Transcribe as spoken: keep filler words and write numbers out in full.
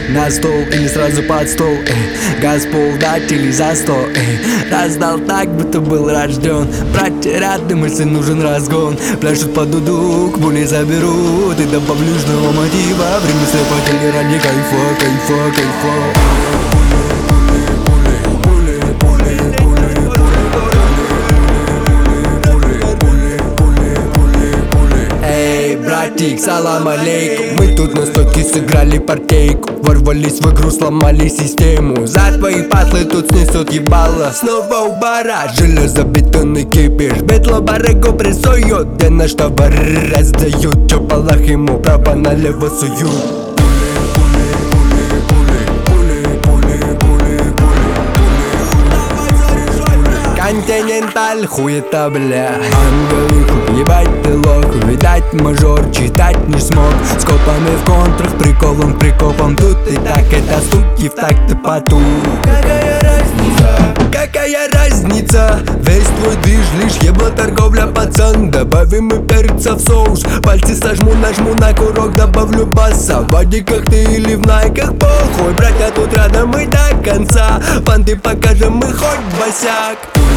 на стол или сразу под стол, эй. Газ пол дать или за сто, эй. Раздал так, будто был рожден. Братья рядом, если нужен разгон. Пляшут под дудук, пули заберут. И добавлю южного мотива. Время слепотели ради кайфа, кайфа, кайфа. Братик, салам алейкум. Мы тут на стойке сыграли партейку. Ворвались в игру, сломали систему. За твои патлы тут снесут ебало. Снова у бара железобетонный кипиш. Бетло барыгу прессуют, где на что бары раздают. Чё палах ему право налево суют. Континенталь, хуета, бля. Ангелы, хуй, ебать ты лох. Видать, мажор, читать не смог. С копами в контрах, приколом, прикопом. Тут и так это стуки в такт и поту. Какая разница? Какая разница? Весь твой движ лишь ебла торговля, пацан. Добавим и перца в соус. Пальцы сожму, нажму на курок, добавлю баса. В бодиках ты или в найках, похуй. Братья тут рядом и до конца. Фанты покажем, мы хоть босяк.